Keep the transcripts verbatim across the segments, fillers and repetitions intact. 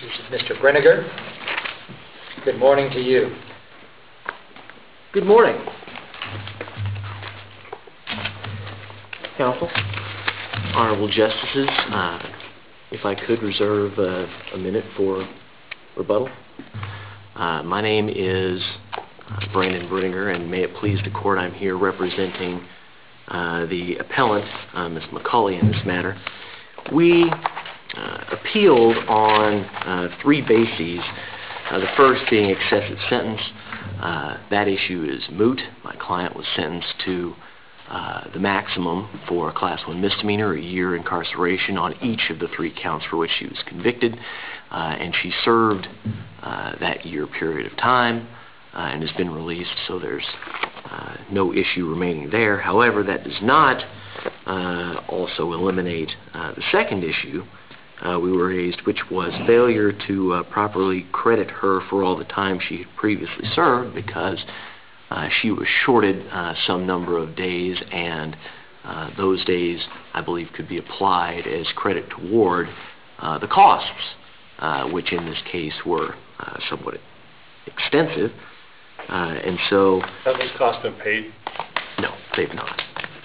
This is Mister Brinegar. Good morning to you. Good morning. Counsel, honorable justices, uh, if I could reserve uh, a minute for rebuttal. Uh, my name is uh, Brandon Brinegar, and may it please the court, I'm here representing uh, the appellant, uh, Miz McCulley, in this matter. We uh, appealed on uh, three bases, uh, the first being excessive sentence. Uh, that issue is moot. My client was sentenced to uh, the maximum for a class one misdemeanor, a year incarceration on each of the three counts for which she was convicted, uh, and she served uh, that year period of time uh, and has been released, so there's uh, no issue remaining there. However, that does not uh, also eliminate uh, the second issue uh, we raised, which was failure to uh, properly credit her for all the time she had previously served, because uh, she was shorted uh, some number of days, and uh, those days, I believe, could be applied as credit toward uh, the costs, uh, which in this case were uh, somewhat extensive. Uh, and so... Have those costs been paid? No, they've not.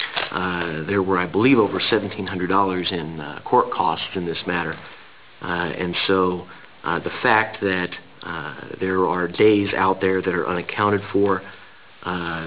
Uh, there were, I believe, over seventeen hundred dollars in uh, court costs in this matter. Uh, and so uh, the fact that uh, there are days out there that are unaccounted for, uh,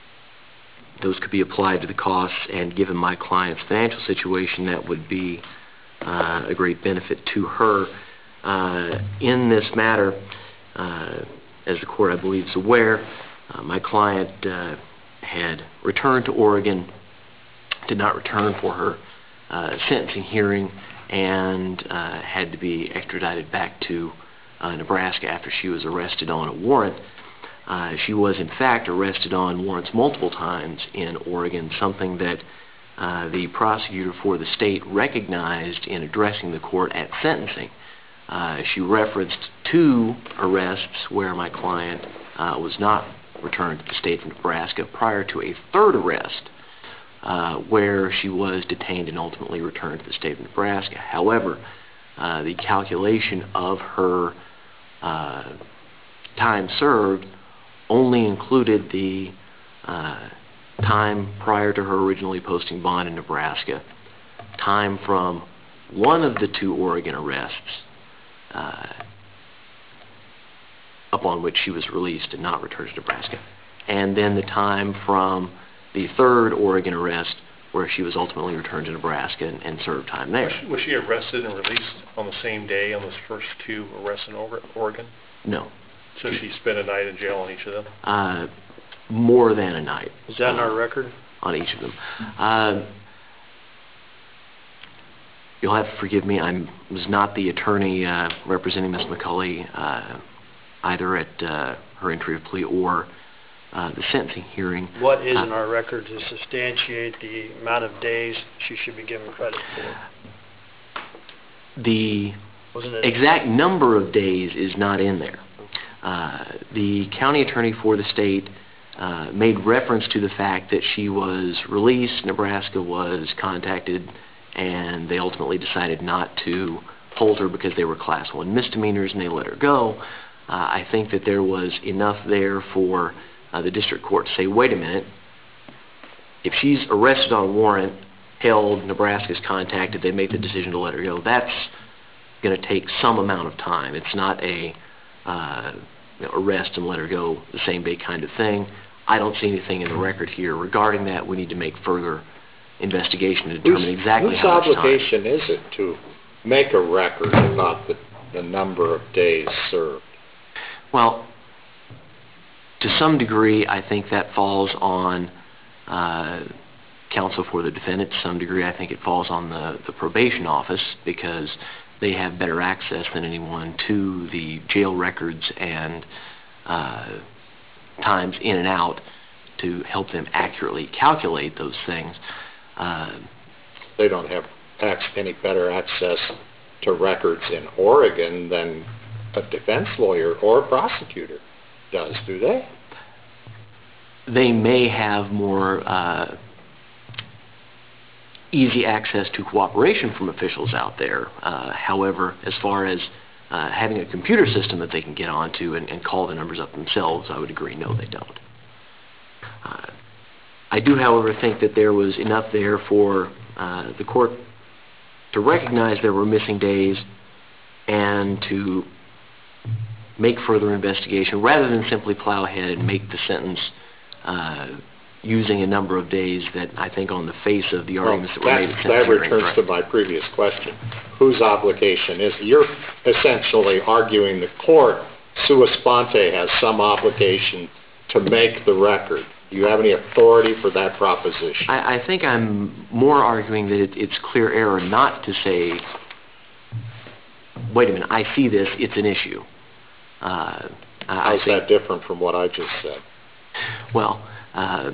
those could be applied to the costs, and given my client's financial situation, that would be uh, a great benefit to her. Uh, in this matter, uh, as the court, I believe, is aware, uh, my client uh, had returned to Oregon, did not return for her uh, sentencing hearing, and uh, had to be extradited back to uh, Nebraska after she was arrested on a warrant. Uh, she was, in fact, arrested on warrants multiple times in Oregon, something that uh, the prosecutor for the state recognized in addressing the court at sentencing. Uh, she referenced two arrests where my client uh, was not returned to the state of Nebraska prior to a third arrest uh, where she was detained and ultimately returned to the state of Nebraska. However, uh, the calculation of her uh, time served only included the uh, time prior to her originally posting bond in Nebraska, time from one of the two Oregon arrests uh, upon which she was released and not returned to Nebraska, and then the time from the third Oregon arrest where she was ultimately returned to Nebraska and, and served time there. Was she, was she arrested and released on the same day on those first two arrests in Oregon? No. So she spent a night in jail on each of them? Uh, more than a night. Is that in uh, our record? On each of them. Uh, you'll have to forgive me, I was not the attorney uh, representing Miz McCulley uh, either at uh, her entry of plea or uh, the sentencing hearing. What is uh, in our record to substantiate the amount of days she should be given credit for? The Wasn't it exact number of days is not in there. Uh, the county attorney for the state uh, made reference to the fact that she was released, Nebraska was contacted, and they ultimately decided not to hold her because they were class one misdemeanors and they let her go. Uh, I think that there was enough there for uh, the district court to say, wait a minute, if she's arrested on a warrant, held, Nebraska's contacted, they make the decision to let her go, that's going to take some amount of time. It's not a uh, you know, arrest and let her go the same day kind of thing. I don't see anything in the record here regarding that. We need to make further investigation to determine Whose, exactly whose how much time. Whose obligation is it to make a record about the, the number of days served? Well, to some degree, I think that falls on uh, counsel for the defendant. To some degree, I think it falls on the, the probation office, because they have better access than anyone to the jail records and uh, times in and out to help them accurately calculate those things. Uh, they don't have any better access to records in Oregon than a defense lawyer or a prosecutor does, do they? They may have more uh, easy access to cooperation from officials out there. Uh, however, as far as uh, having a computer system that they can get onto and, and call the numbers up themselves, I would agree, no, they don't. Uh, I do, however, think that there was enough there for uh, the court to recognize there were missing days and to make further investigation rather than simply plow ahead and make the sentence uh, using a number of days that I think on the face of the arguments well, that were made at that, that returns right. to my previous question. Whose obligation is it? You're essentially arguing the court, sua sponte, has some obligation to make the record. Do you have any authority for that proposition? I, I think I'm more arguing that it, it's clear error not to say, wait a minute, I see this, it's an issue. Uh, How's that different from what I just said? Well, uh,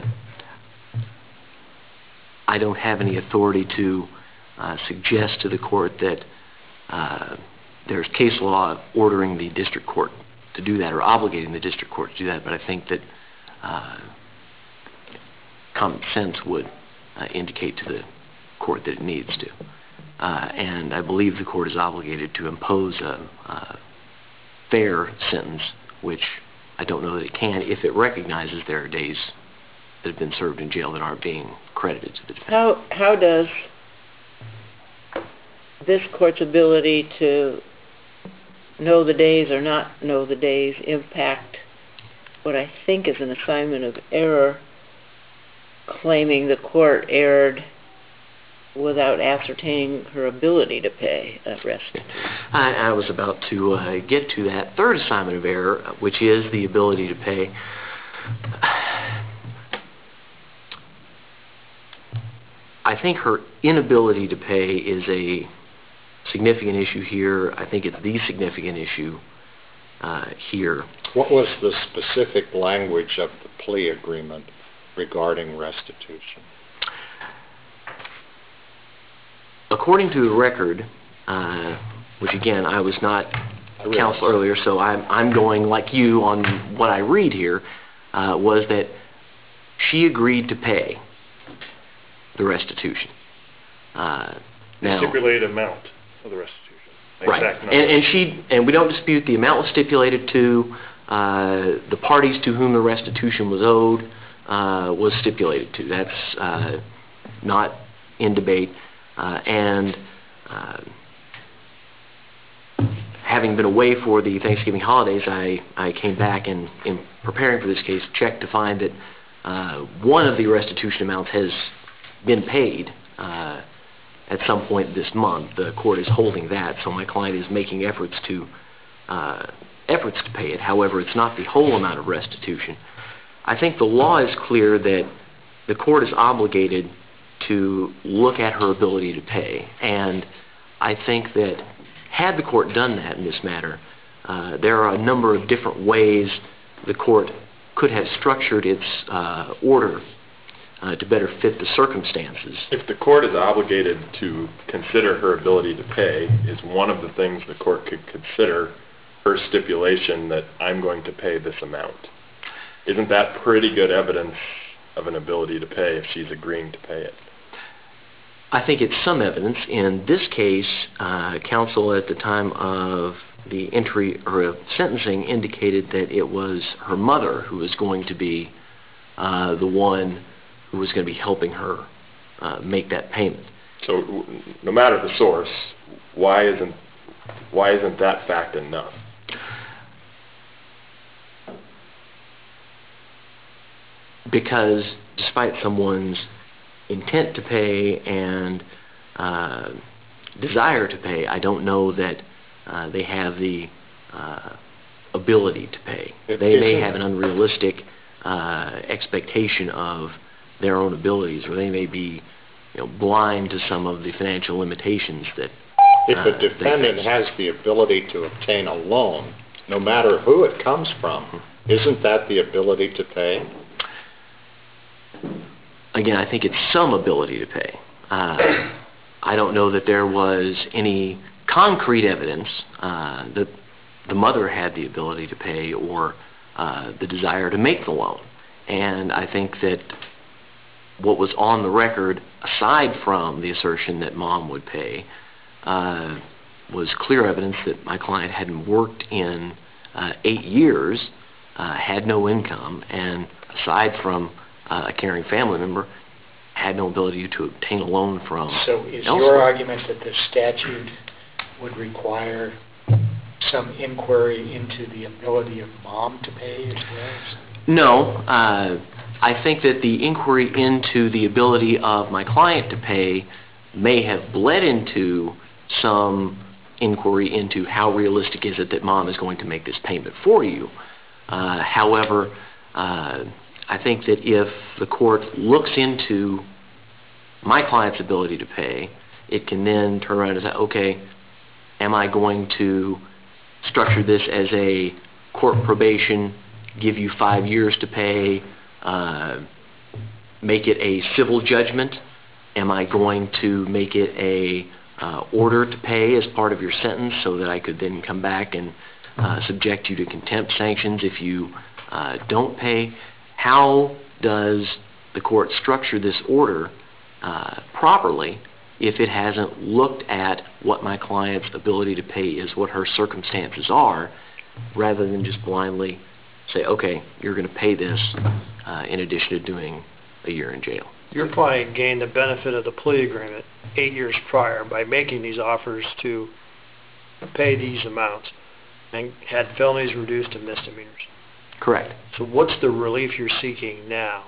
I don't have any authority to uh, suggest to the court that uh, there's case law ordering the district court to do that or obligating the district court to do that, but I think that uh, common sense would uh, indicate to the court that it needs to. Uh, and I believe the court is obligated to impose a, a fair sentence, which I don't know that it can if it recognizes there are days that have been served in jail that aren't being credited to the defendant. How, how does this court's ability to know the days or not know the days impact what I think is an assignment of error, claiming the court erred without ascertaining her ability to pay at restitution? I, I was about to uh, get to that third assignment of error, which is the ability to pay. I think her inability to pay is a significant issue here. I think it's the significant issue uh, here. What was the specific language of the plea agreement regarding restitution? According to the record, uh, which again, I was not counsel earlier, so I'm, I'm going like you on what I read here, uh, was that she agreed to pay the restitution. Uh, The now, stipulated amount of the restitution. The right, exact and, number. and she, and we don't dispute the amount was stipulated to, uh, the parties to whom the restitution was owed uh, was stipulated to. That's uh, not in debate. Uh, and uh, having been away for the Thanksgiving holidays, I, I came back and in preparing for this case, checked to find that uh, one of the restitution amounts has been paid uh, at some point this month. The court is holding that, so my client is making efforts to uh, efforts to pay it. However, it's not the whole amount of restitution. I think the law is clear that the court is obligated to look at her ability to pay, and I think that had the court done that in this matter, uh, there are a number of different ways the court could have structured its uh, order uh, to better fit the circumstances. If the court is obligated to consider her ability to pay, is one of the things the court could consider her stipulation that I'm going to pay this amount. Isn't that pretty good evidence of an ability to pay if she's agreeing to pay it? I think it's some evidence. In this case, uh, counsel at the time of the entry or sentencing indicated that it was her mother who was going to be uh, the one who was going to be helping her uh, make that payment. So no matter the source, why isn't why isn't that fact enough? Because despite someone's intent to pay and uh, desire to pay, I don't know that uh, they have the uh, ability to pay. It they may isn't- have an unrealistic uh, expectation of their own abilities, or they may be, you know, blind to some of the financial limitations that If uh, a defendant they face. has the ability to obtain a loan, no matter who it comes from, isn't that the ability to pay? Again, I think it's some ability to pay. Uh, I don't know that there was any concrete evidence uh, that the mother had the ability to pay or uh, the desire to make the loan. And I think that what was on the record, aside from the assertion that mom would pay, uh, was clear evidence that my client hadn't worked in uh, eight years, uh, had no income, and aside from uh, a caring family member, had no ability to obtain a loan from So is elsewhere. your argument that the statute would require some inquiry into the ability of mom to pay as well? No. Uh, I think that the inquiry into the ability of my client to pay may have bled into some inquiry into how realistic is it that mom is going to make this payment for you. Uh, however, uh, I think that if the court looks into my client's ability to pay, it can then turn around and say, okay, am I going to structure this as a court probation, give you five years to pay, uh, make it a civil judgment? Am I going to make it a uh, order to pay as part of your sentence so that I could then come back and uh, subject you to contempt sanctions if you uh, don't pay? How does the court structure this order uh, properly if it hasn't looked at what my client's ability to pay is, what her circumstances are, rather than just blindly say, okay, you're going to pay this uh, in addition to doing a year in jail? Your client gained the benefit of the plea agreement eight years prior by making these offers to pay these amounts and had felonies reduced to misdemeanors. Correct. So what's the relief you're seeking now?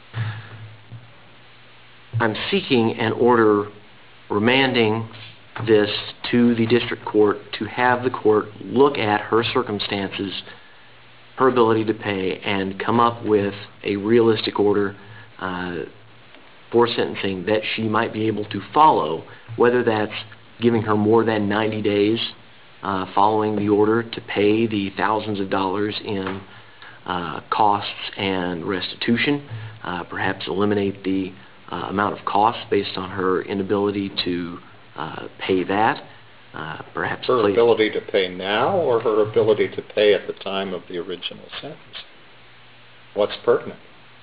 I'm seeking an order remanding this to the district court to have the court look at her circumstances, her ability to pay, and come up with a realistic order uh, for sentencing that she might be able to follow, whether that's giving her more than ninety days uh, following the order to pay the thousands of dollars in uh, costs and restitution, uh, perhaps eliminate the uh, amount of costs based on her inability to uh, pay that, uh, perhaps Her place- ability to pay now or her ability to pay at the time of the original sentence? What's pertinent?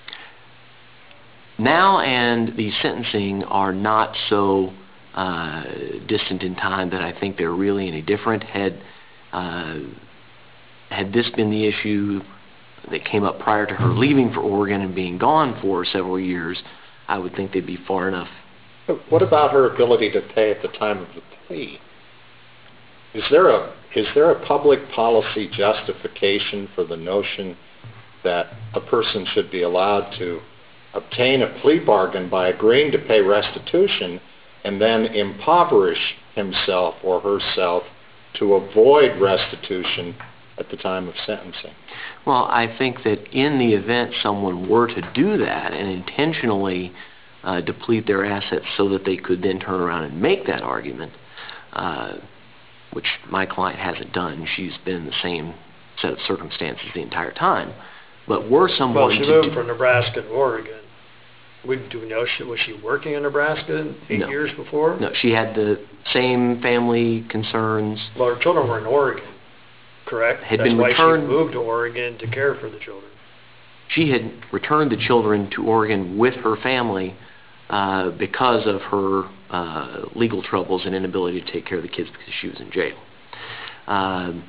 Now and the sentencing are not so uh, distant in time that I think they're really any different. Had uh, had this been the issue that came up prior to her leaving for Oregon and being gone for several years, I would think they'd be far enough. But what about her ability to pay at the time of the plea? Is there a is there a public policy justification for the notion that a person should be allowed to obtain a plea bargain by agreeing to pay restitution and then impoverish himself or herself to avoid restitution at the time of sentencing? Well, I think that in the event someone were to do that and intentionally uh, deplete their assets so that they could then turn around and make that argument, uh, which my client hasn't done. She's been in the same set of circumstances the entire time. But were someone Well, she to moved do- from Nebraska to Oregon. We, do we know, she, was she working in Nebraska eight No. years before? No, she had the same family concerns. Well, her children were in Oregon, correct? Had That's been why returned- she moved to Oregon to care for the children. She had returned the children to Oregon with her family uh, because of her uh, legal troubles and inability to take care of the kids because she was in jail. Um,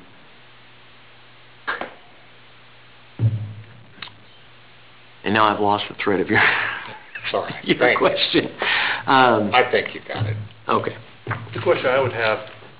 and now I've lost the thread of your, Sorry. your Thank you. question. Um, I think you got it. okay. The question I would have,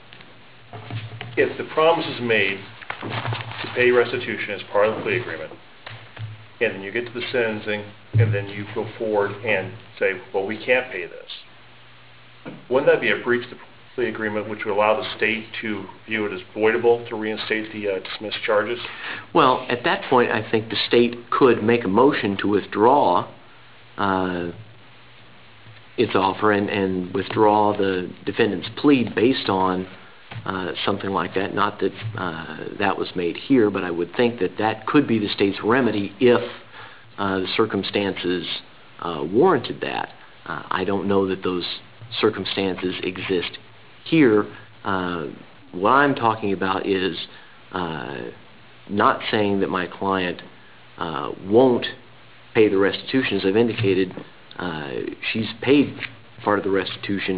if the promise is made to pay restitution as part of the plea agreement, and then you get to the sentencing, and then you go forward and say, well, we can't pay this, wouldn't that be a breach of the plea agreement which would allow the state to view it as voidable to reinstate the uh, dismissed charges? Well, at that point, I think the state could make a motion to withdraw uh, its offer and, and withdraw the defendant's plea based on uh, something like that. Not that uh, that was made here, but I would think that that could be the state's remedy if uh, the circumstances uh, warranted that. Uh, I don't know that those circumstances exist here. Uh, what I'm talking about is uh, not saying that my client uh, won't pay the restitution. As I've indicated, uh, she's paid part of the restitution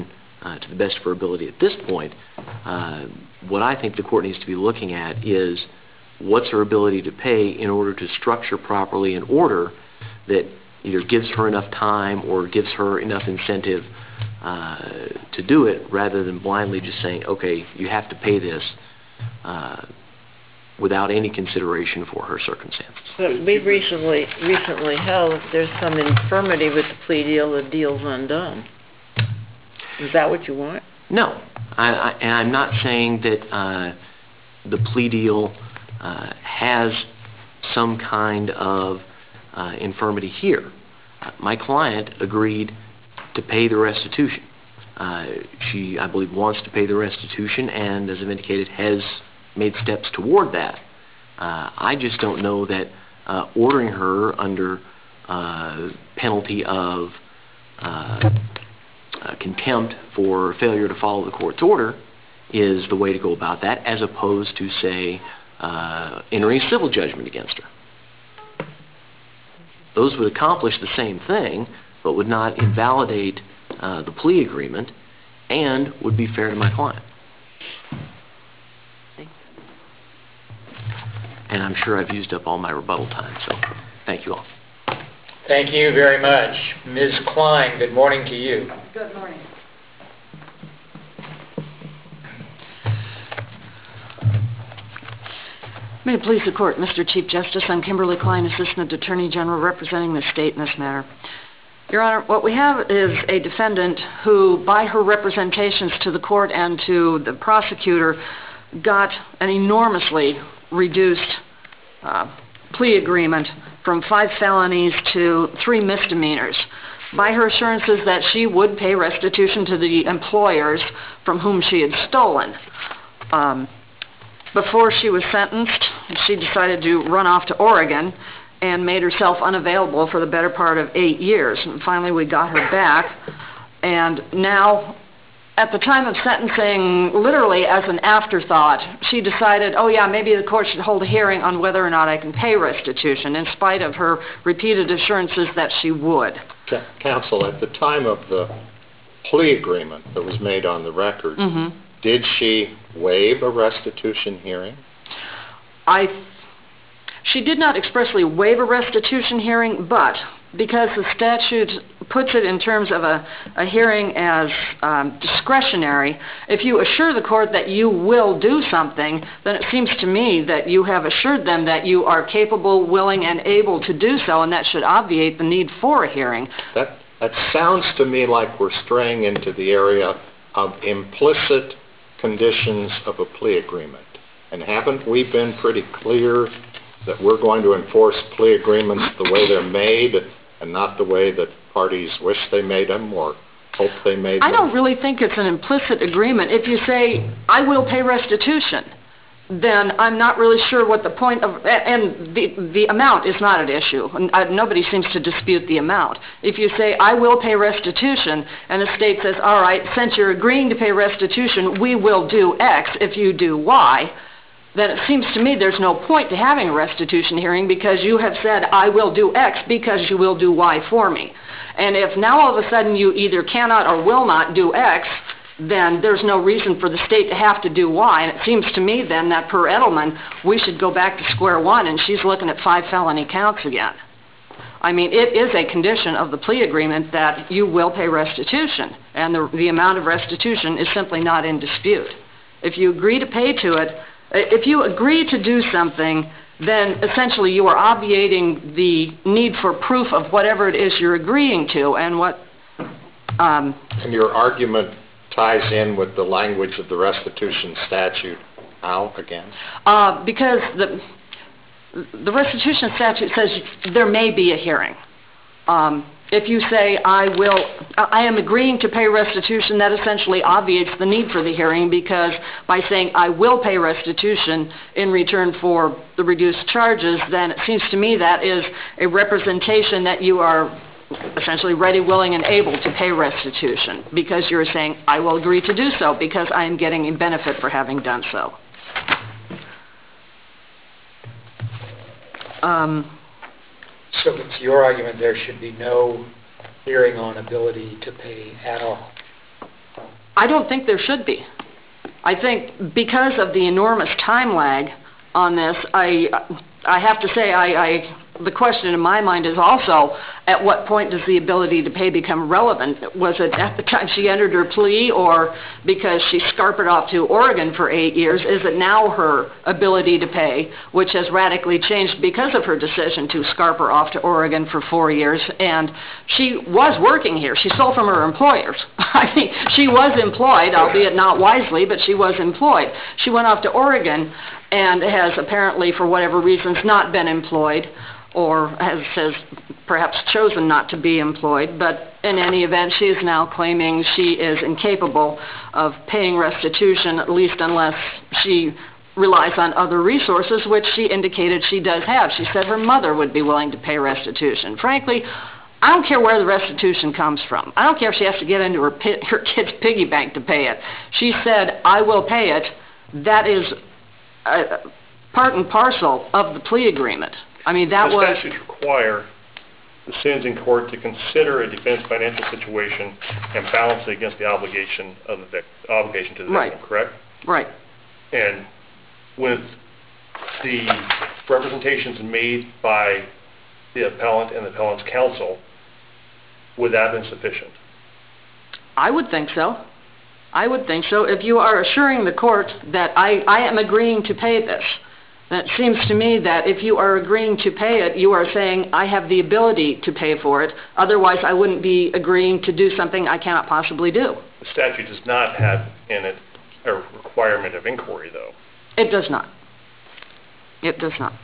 uh, to the best of her ability at this point. Uh, what I think the court needs to be looking at is what's her ability to pay in order to structure properly an order that either gives her enough time or gives her enough incentive uh, to do it, rather than blindly just saying, okay, you have to pay this uh, without any consideration for her circumstances. But we've recently, recently held if there's some infirmity with the plea deal, the deal's undone. Is that what you want? No. I, I, and I'm not saying that uh, the plea deal uh, has some kind of uh, infirmity here. Uh, my client agreed to pay the restitution. Uh, she, I believe, wants to pay the restitution and, as I've indicated, has made steps toward that. Uh, I just don't know that uh, ordering her under uh, penalty of uh, uh, contempt for failure to follow the court's order is the way to go about that, as opposed to, say, uh, entering a civil judgment against her. Those would accomplish the same thing, but would not invalidate uh, the plea agreement and would be fair to my client. And I'm sure I've used up all my rebuttal time, so thank you all. Thank you very much. Miz Klein, good morning to you. Good morning. May it please the Court, Mister Chief Justice, I'm Kimberly Klein, Assistant Attorney General representing the state in this matter. Your Honor, what we have is a defendant who, by her representations to the court and to the prosecutor, got an enormously reduced uh, plea agreement from five felonies to three misdemeanors. By her assurances that she would pay restitution to the employers from whom she had stolen. Um, before she was sentenced, she decided to run off to Oregon and made herself unavailable for the better part of eight years. And finally we got her back, and now at the time of sentencing, literally as an afterthought, she decided, oh yeah, maybe the court should hold a hearing on whether or not I can pay restitution, in spite of her repeated assurances that she would. Counsel, at the time of the plea agreement that was made on the record, mm-hmm. did she waive a restitution hearing? I, she did not expressly waive a restitution hearing, but because the statute puts it in terms of a, a hearing as um, discretionary, if you assure the court that you will do something, then it seems to me that you have assured them that you are capable, willing, and able to do so, and that should obviate the need for a hearing. That, that sounds to me like we're straying into the area of implicit conditions of a plea agreement. And haven't we been pretty clear that we're going to enforce plea agreements the way they're made and not the way that parties wish they made them or hope they made them? I don't really think it's an implicit agreement. If you say, I will pay restitution, then I'm not really sure what the point of, and the, the amount is not at issue. Nobody seems to dispute the amount. If you say, I will pay restitution, and the state says, all right, since you're agreeing to pay restitution, we will do X if you do Y, then it seems to me there's no point to having a restitution hearing because you have said, I will do X because you will do Y for me. And if now all of a sudden you either cannot or will not do X, then there's no reason for the state to have to do Y. And it seems to me then that per Edelman, we should go back to square one, and she's looking at five felony counts again. I mean, it is a condition of the plea agreement that you will pay restitution, and the, the amount of restitution is simply not in dispute. If you agree to pay to it, if you agree to do something, then essentially you are obviating the need for proof of whatever it is you're agreeing to. And what... Um, and your argument ties in with the language of the restitution statute. How, again? Uh, because the, the restitution statute says there may be a hearing. Um, if you say, I will, I am agreeing to pay restitution, that essentially obviates the need for the hearing, because by saying I will pay restitution in return for the reduced charges, then it seems to me that is a representation that you are essentially ready, willing, and able to pay restitution, because you're saying I will agree to do so because I am getting a benefit for having done so. Um, So it's your argument there should be no hearing on ability to pay at all? I don't think there should be. I think because of the enormous time lag on this, I, I have to say, I, I, the question in my mind is also, at what point does the ability to pay become relevant? Was it at the time she entered her plea, or because she scarpered off to Oregon for eight years? Is it now her ability to pay, which has radically changed because of her decision to scarper off to Oregon for four years? And she was working here. She stole from her employers. I mean, she was employed, albeit not wisely, but she was employed. She went off to Oregon and has apparently, for whatever reasons, not been employed, or has, has perhaps chosen not to be employed, but in any event, she is now claiming she is incapable of paying restitution, at least unless she relies on other resources, which she indicated she does have. She said her mother would be willing to pay restitution. Frankly, I don't care where the restitution comes from. I don't care if she has to get into her, pi- her kid's piggy bank to pay it. She said, I will pay it. That is uh, part and parcel of the plea agreement. I mean, that the was... The statutes require the sentencing court to consider a defendant's financial situation and balance it against the obligation of the vic- obligation to the victim, right. correct? Right. And with the representations made by the appellant and the appellant's counsel, would that have been sufficient? I would think so. I would think so. If you are assuring the court that I, I am agreeing to pay this, then it seems to me that if you are agreeing to pay it, you are saying I have the ability to pay for it. Otherwise, I wouldn't be agreeing to do something I cannot possibly do. The statute does not have in it a requirement of inquiry, though. It does not. It does not.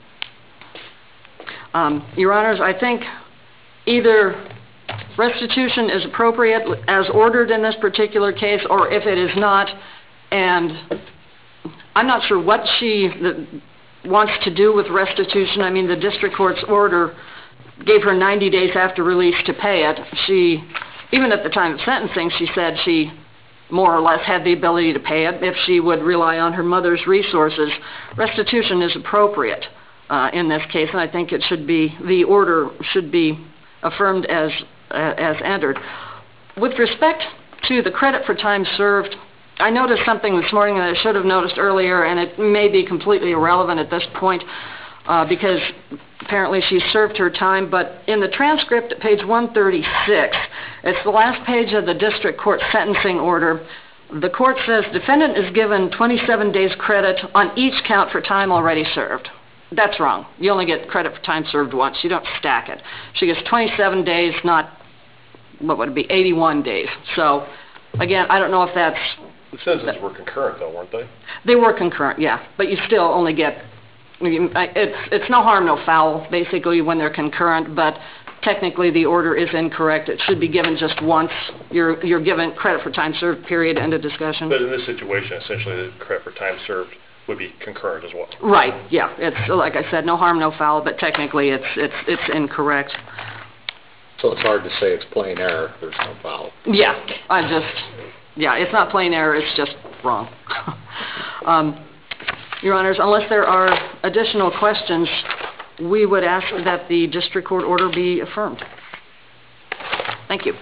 Um, Your Honors, I think either restitution is appropriate as ordered in this particular case, or if it is not, and I'm not sure what she wants to do with restitution. I mean, the district court's order gave her ninety days after release to pay it. She, even at the time of sentencing, she said she more or less had the ability to pay it if she would rely on her mother's resources. Restitution is appropriate uh, in this case, and I think it should be, the order should be affirmed as, uh, as entered. With respect to the credit for time served, I noticed something this morning that I should have noticed earlier, and it may be completely irrelevant at this point uh, because apparently she served her time, but in the transcript at page one thirty-six, it's the last page of the district court sentencing order. The court says, defendant is given twenty-seven days credit on each count for time already served. That's wrong. You only get credit for time served once. You don't stack it. She gets twenty-seven days, not, what would it be, eighty-one days. So, again, I don't know if that's... The sentences were concurrent, though, weren't they? They were concurrent, yeah. But you still only get... It's, it's no harm, no foul, basically, when they're concurrent, but technically the order is incorrect. It should be given just once. You're, you're given credit for time served, period, end of discussion. But in this situation, essentially, the credit for time served would be concurrent as well. Right, yeah. It's, like I said, no harm, no foul, but technically it's, it's, it's incorrect. So it's hard to say it's plain error, there's no foul. Yeah, I just... Yeah, it's not plain error, it's just wrong. um, Your Honors, unless there are additional questions, we would ask that the district court order be affirmed. Thank you.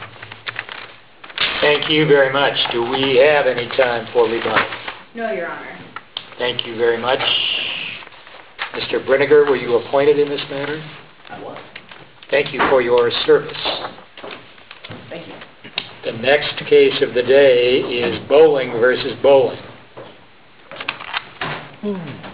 Thank you very much. Do we have any time for rebuttal? No, Your Honor. Thank you very much. Mister Brinegar, were you appointed in this matter? I was. Thank you for your service. Thank you. The next case of the day is Bowling versus Bowling. Hmm.